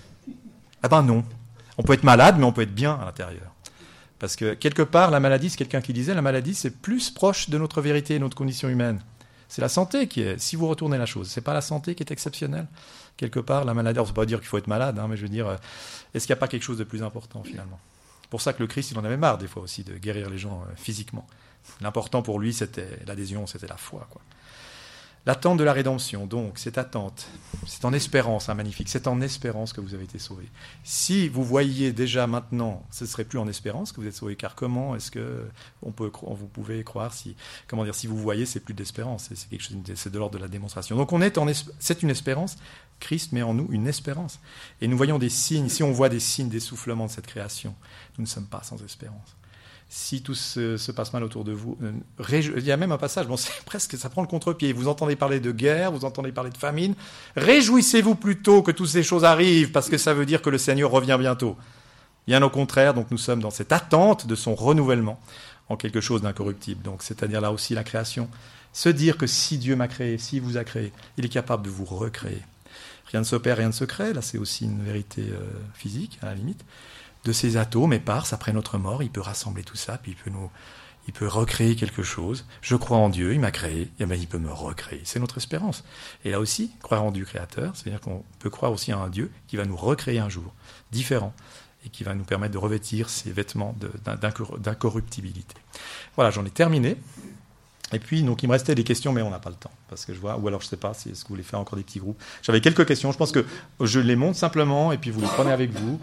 Eh ben non. On peut être malade, mais on peut être bien à l'intérieur. Parce que quelque part, la maladie, c'est quelqu'un qui disait, la maladie, c'est plus proche de notre vérité et notre condition humaine. C'est la santé qui est, si vous retournez la chose, c'est pas la santé qui est exceptionnelle. Quelque part, la maladie, on ne peut pas dire qu'il faut être malade, hein, mais je veux dire, est-ce qu'il n'y a pas quelque chose de plus important finalement? C'est pour ça que le Christ, il en avait marre des fois aussi de guérir les gens euh, physiquement. L'important pour lui, c'était l'adhésion, c'était la foi, quoi. L'attente de la rédemption, donc, cette attente, c'est en espérance, hein, magnifique, c'est en espérance que vous avez été sauvés. Si vous voyiez déjà maintenant, ce ne serait plus en espérance que vous êtes sauvés, car comment est-ce que on peut, vous pouvez croire, si, comment dire, si vous voyez, c'est plus d'espérance, c'est, quelque chose, c'est de l'ordre de la démonstration. Donc on est en, c'est une espérance, Christ met en nous une espérance. Et nous voyons des signes, si on voit des signes d'essoufflement de cette création, nous ne sommes pas sans espérance. Si tout se, se passe mal autour de vous, euh, réjou- il y a même un passage, bon, c'est presque, ça prend le contre-pied. Vous entendez parler de guerre, vous entendez parler de famine. Réjouissez-vous plutôt que toutes ces choses arrivent, parce que ça veut dire que le Seigneur revient bientôt. Bien au contraire, donc nous sommes dans cette attente de son renouvellement en quelque chose d'incorruptible. Donc, c'est-à-dire là aussi la création. Se dire que si Dieu m'a créé, s'il vous a créé, il est capable de vous recréer. Rien ne se perd, rien ne se crée. Là, c'est aussi une vérité euh, physique, à la limite. De ces atomes éparses, après notre mort, il peut rassembler tout ça, puis il peut nous, il peut recréer quelque chose. Je crois en Dieu, il m'a créé, et bien il peut me recréer. C'est notre espérance. Et là aussi, croire en Dieu créateur, c'est-à-dire qu'on peut croire aussi en un Dieu qui va nous recréer un jour, différent, et qui va nous permettre de revêtir ces vêtements de, d'incorruptibilité. Voilà, j'en ai terminé. Et puis, donc, il me restait des questions, mais on n'a pas le temps, parce que je vois, ou alors je ne sais pas si est-ce que vous voulez faire encore des petits groupes. J'avais quelques questions, je pense que je les montre simplement, et puis vous les prenez avec vous.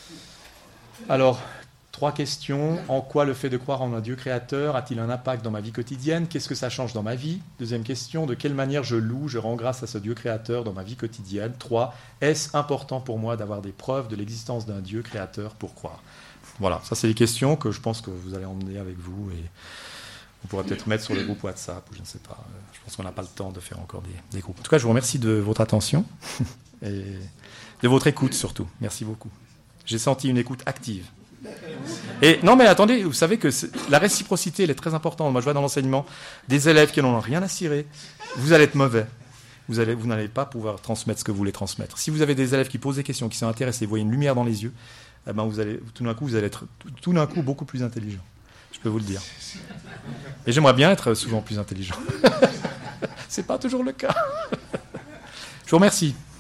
Alors, trois questions. En quoi le fait de croire en un Dieu créateur a-t-il un impact dans ma vie quotidienne? Qu'est-ce que ça change dans ma vie? Deuxième question, de quelle manière je loue, je rends grâce à ce Dieu créateur dans ma vie quotidienne? Trois, est-ce important pour moi d'avoir des preuves de l'existence d'un Dieu créateur pour croire? Voilà, ça c'est les questions que je pense que vous allez emmener avec vous et on pourrait peut-être mettre sur les groupes WhatsApp ou je ne sais pas. Je pense qu'on n'a pas le temps de faire encore des, des groupes. En tout cas, je vous remercie de votre attention et de votre écoute surtout. Merci beaucoup. J'ai senti une écoute active. Et non, mais attendez, vous savez que la réciprocité, elle est très importante. Moi, je vois dans l'enseignement des élèves qui n'en ont rien à cirer. Vous allez être mauvais. Vous, allez, vous n'allez pas pouvoir transmettre ce que vous voulez transmettre. Si vous avez des élèves qui posent des questions, qui sont intéressés, vous voyez une lumière dans les yeux, eh ben vous allez, tout d'un coup, vous allez être tout d'un coup beaucoup plus intelligent. Je peux vous le dire. Et j'aimerais bien être souvent plus intelligent. C'est pas toujours le cas. Je vous remercie.